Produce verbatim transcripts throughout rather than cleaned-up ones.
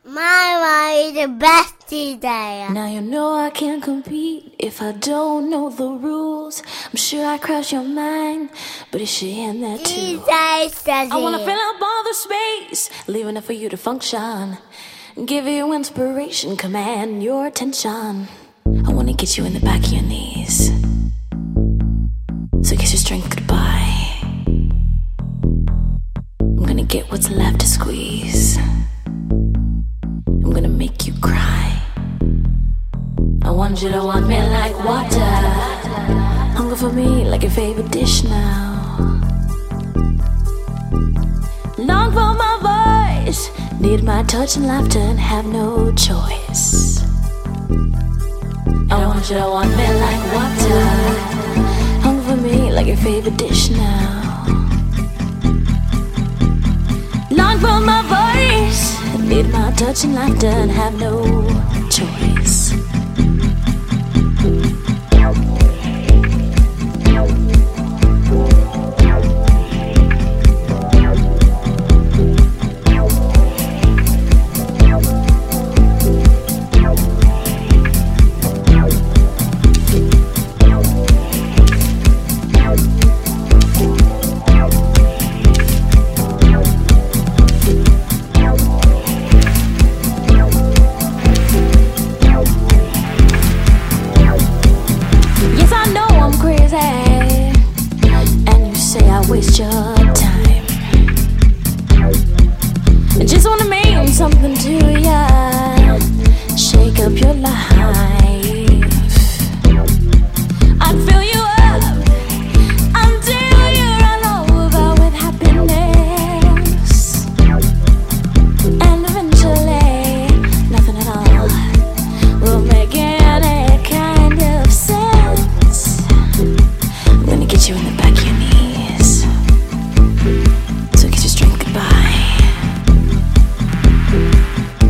Mama is the best today. Now you know I can't compete if I don't know the rules. I'm sure I cross your mind, but is she in there too? Jesus does I wanna it. fill up all the space, leaving it for you to function. Give you inspiration, command your attention. I wanna get you in the back of your knees, so kiss your strength goodbye. I'm gonna get what's left to squeeze. I'm gonna make you cry. I want you to want me like water. Hunger for me like your favorite dish now. Long for my voice, need my touch and laughter and have no choice. I want you to want me like water. Hunger for me like your favorite dish now. Long for my voice, need my touch and laughter and have no choice. Waste your time. I just wanna mean something to ya, shake up your life. I'd fill you up until you run over with happiness, and eventually nothing at all will make any kind of sense. I'm gonna get you in the back of your knees, so kiss your strength goodbye.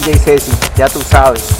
D J Ceci, ya tú sabes.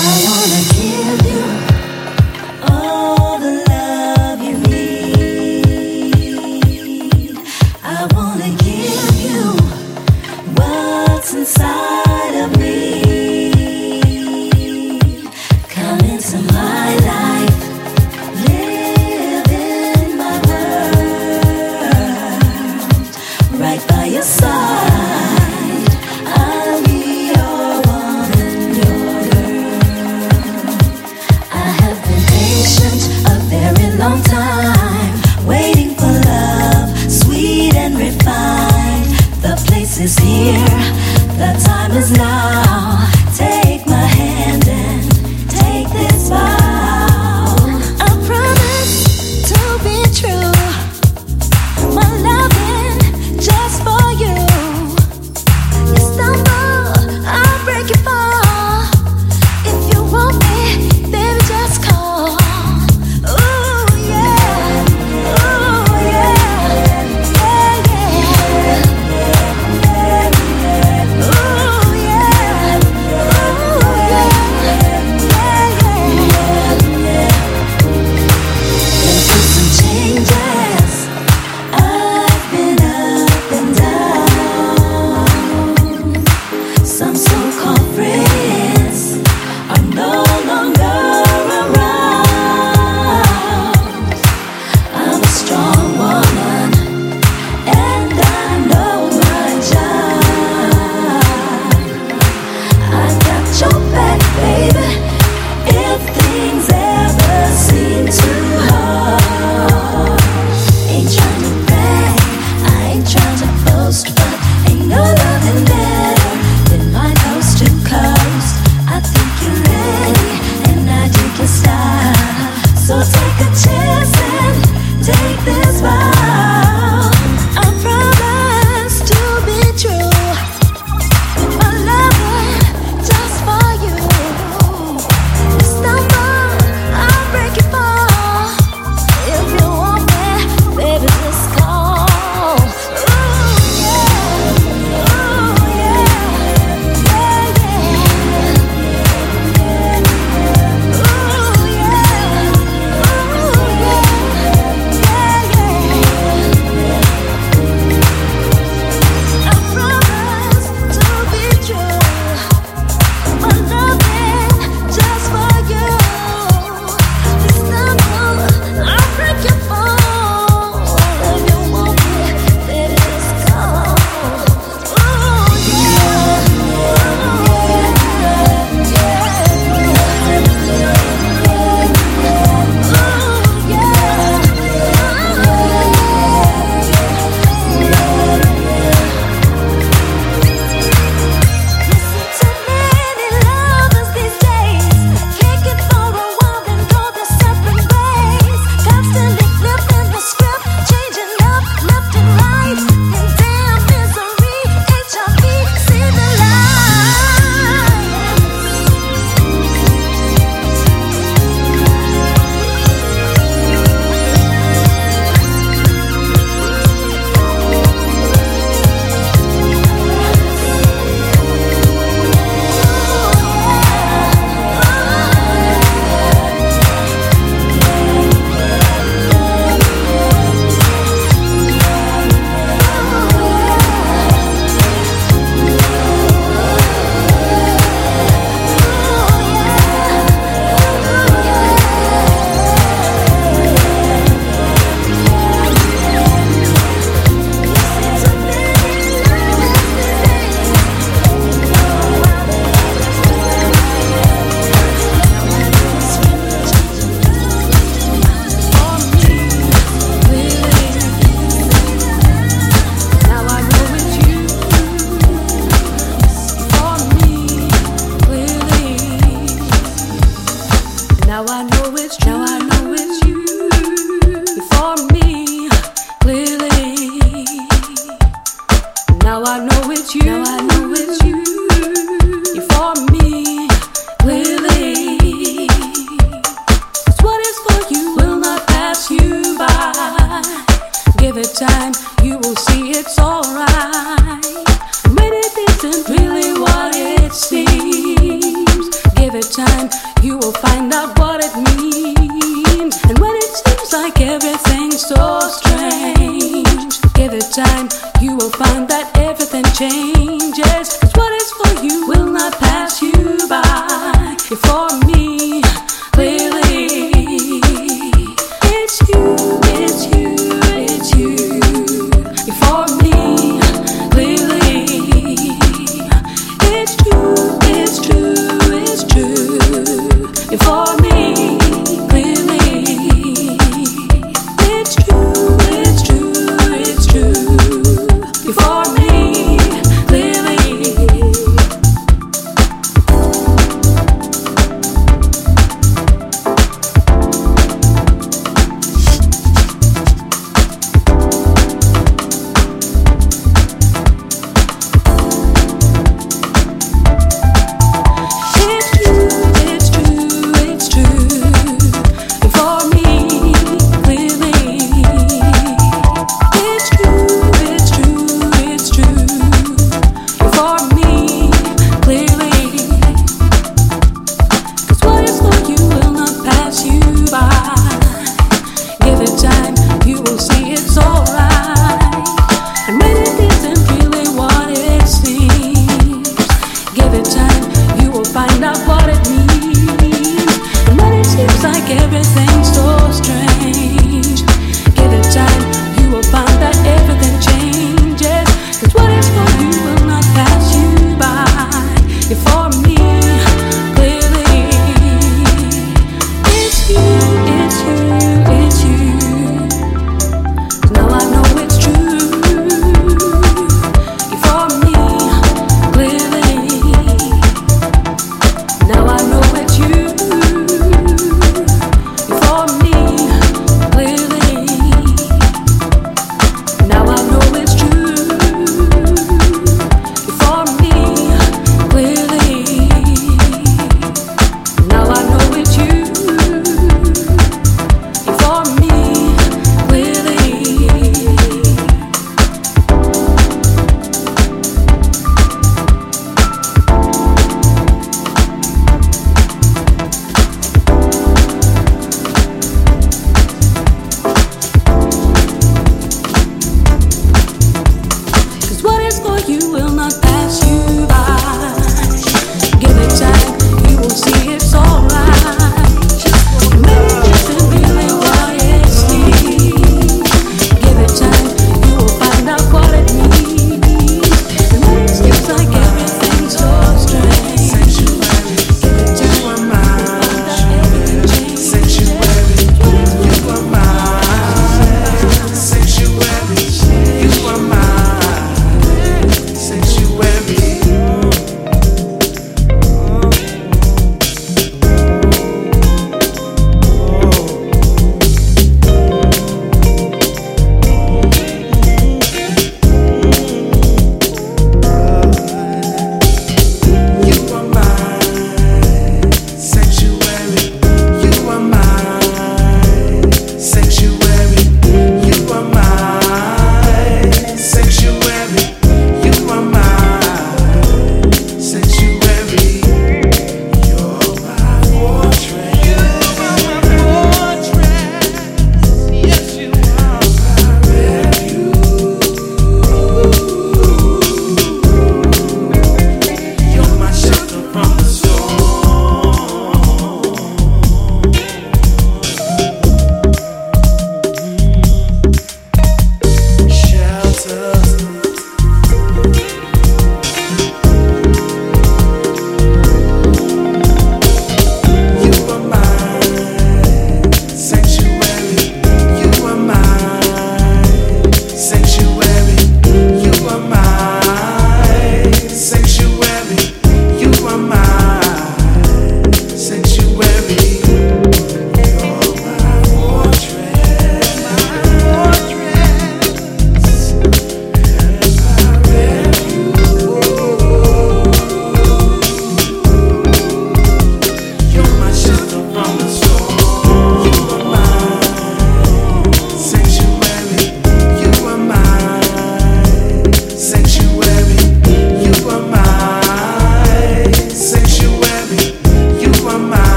Give Give it time, you will find out what it means. And when it seems like everything's so strange, give it time, you will find that everything changes. 'Cause what is for you will not pass you by. You're for me, clearly. It's you, it's you, it's you. You're for me, clearly. It's true, it's true, it's true. You're for me, clearly. It's true, it's true, it's true. You're for me, clearly.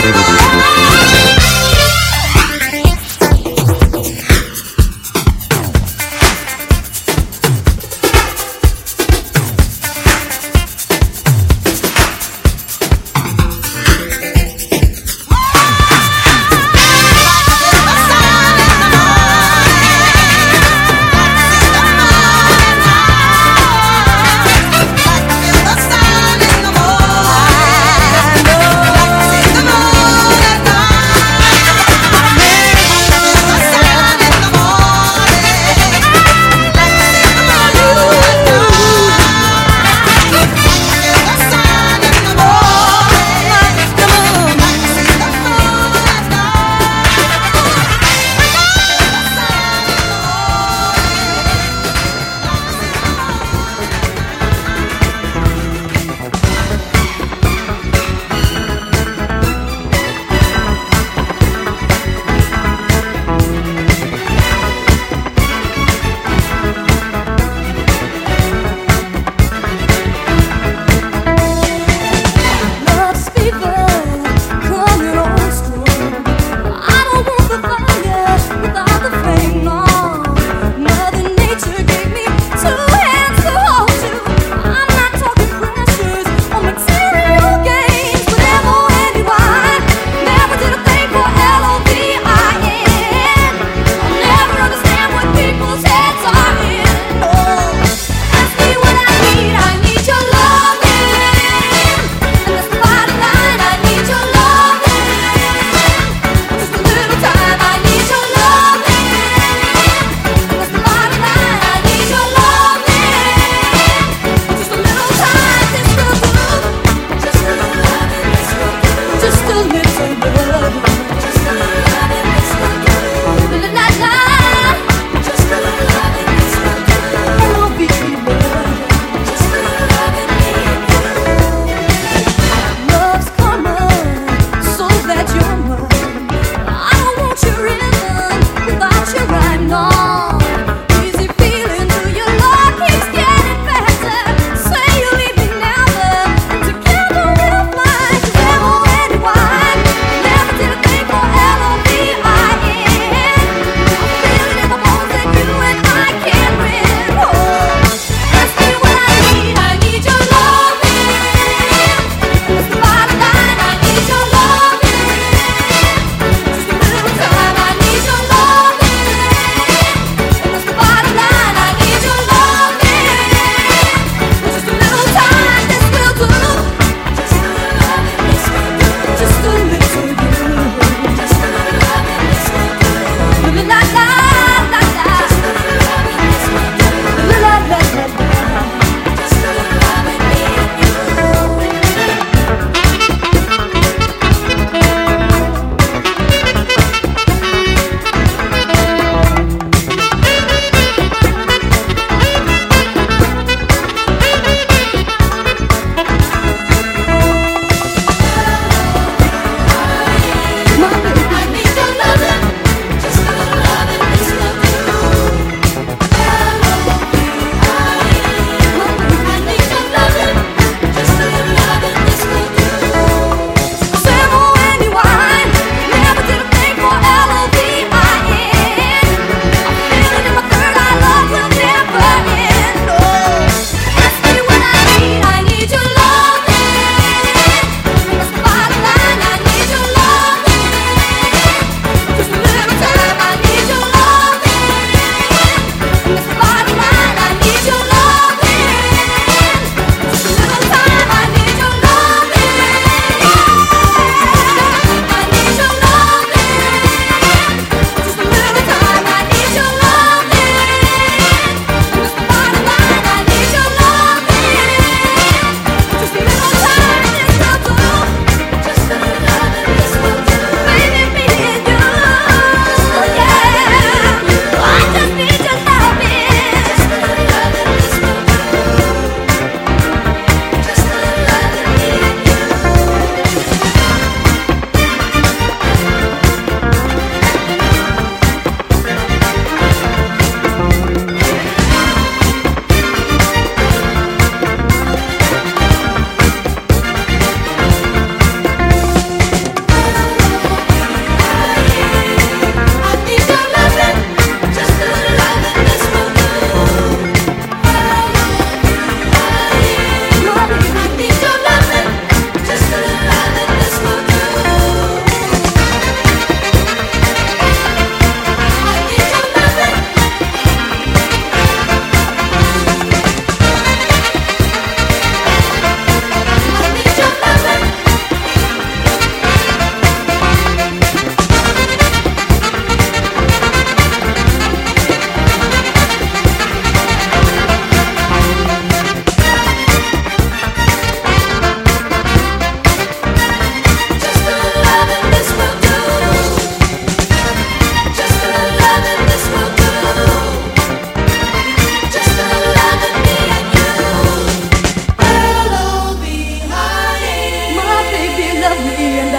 Like to see the moon.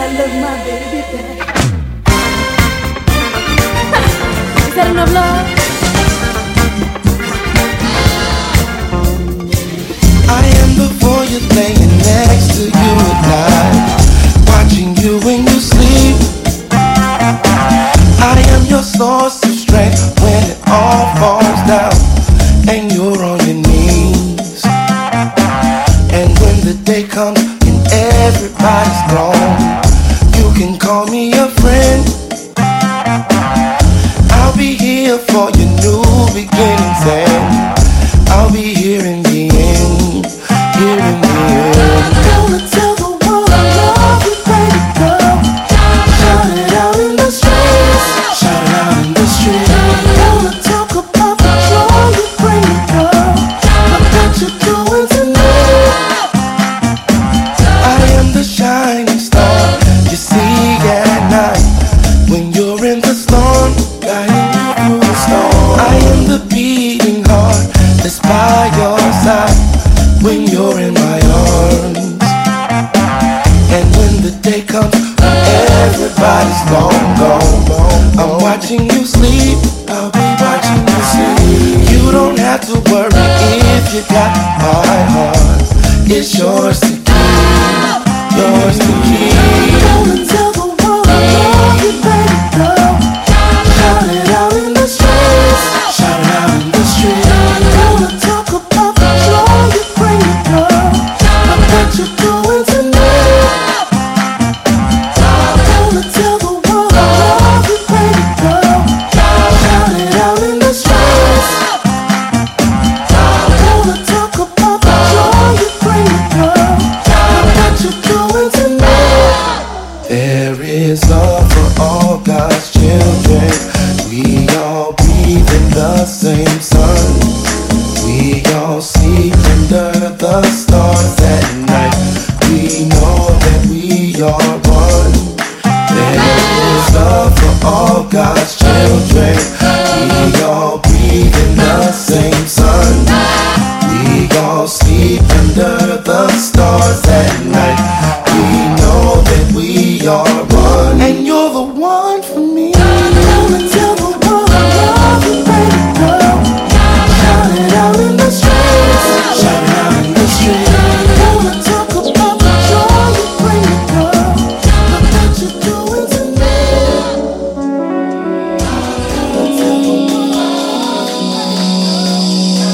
I love my baby back. Is that enough love? I am the voyeur laying next to you at night, watching you when you sleep. I am your source of strength when it all falls down and you're on your knees. And when the day comes and everybody's gone, you can call me a friend. I'll be here for your new beginnings, and I'll be here in the end, here in the end. I'm gonna tell the world I love you, baby girl. Shout it out in the streets, shout it out in the streets. I'm gonna talk about the joy you bring me, girl. Look what you're doing tonight. I am the shining star you see at night when you're in the storm, guiding you through the storm. I am the beating heart that's by your side when you're in my arms. And when the day comes when everybody's long gone, I'm watching you sleep, I'll be watching you sleep. You don't have to worry if you got my heart. It's yours to keep, yours to keep. I'm gonna tell the world I love you, baby girl. Shout it out in the streets, shout it out in the streets. I'm gonna talk about the joy you bring me, girl. Look what you're doing tonight. I'm gonna tell the world I love you, baby girl. Shout it out in the streets. I'm gonna talk about the joy you bring me, girl. Look what you're doing tonight. There is love for all God's children. We all breathe in the same sun. We all sleep under the stars at night. We know that we are one. There is love for all God's children. We all breathe in the same sun. We all sleep under the stars at night. We know that we are one. And you're the one for me. I'm gonna tell the world I love you, baby girl. Shout it out in the streets, shout it out in the streets. I'm gonna talk about the joy you bring me, girl. Look what you're doing tonight. I'm gonna tell the world.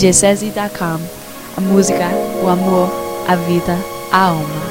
j cesi ponto com. A música, o amor, a vida, a alma.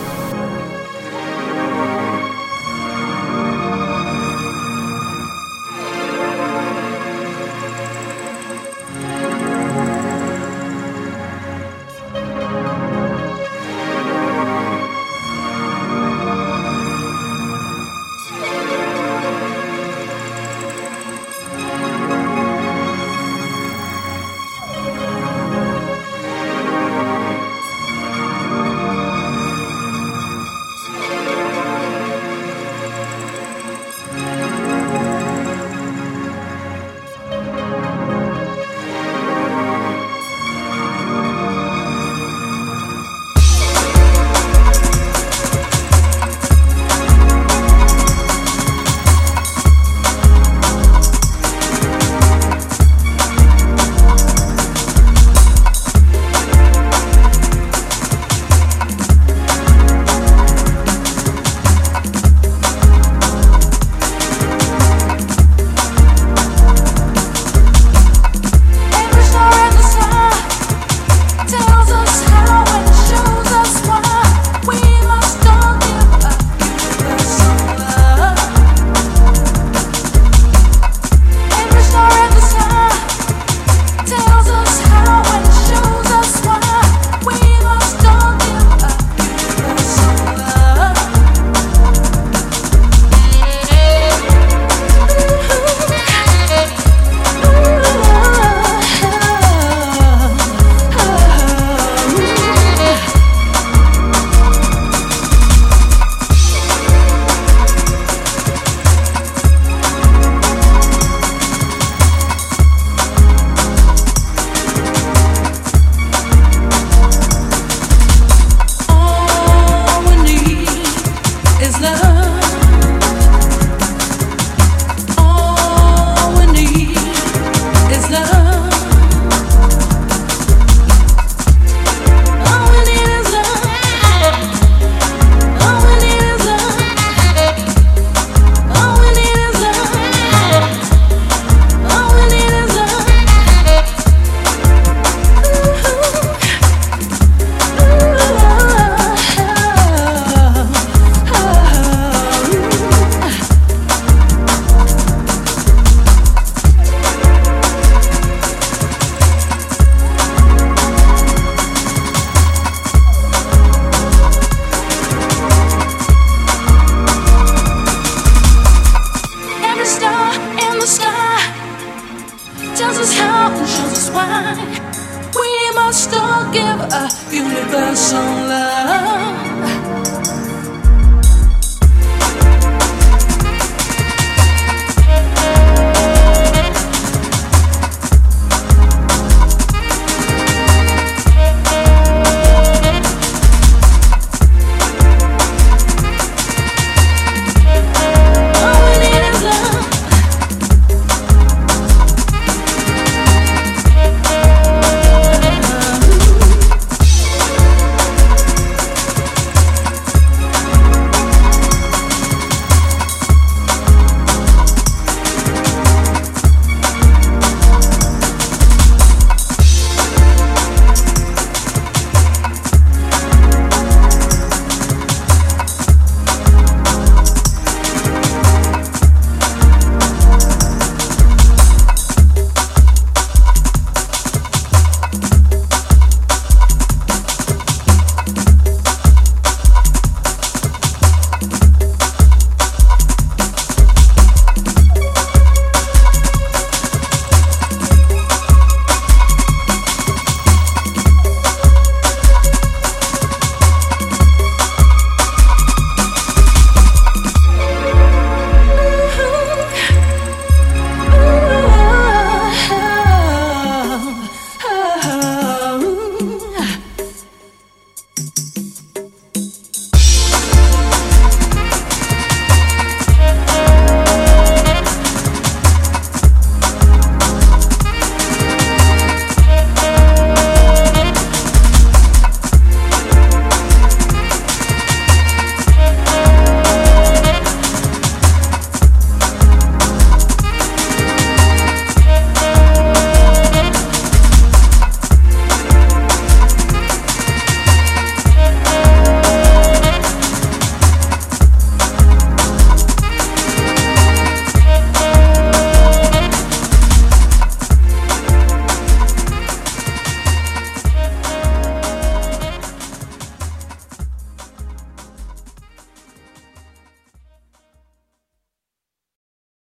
We must all give a universal love.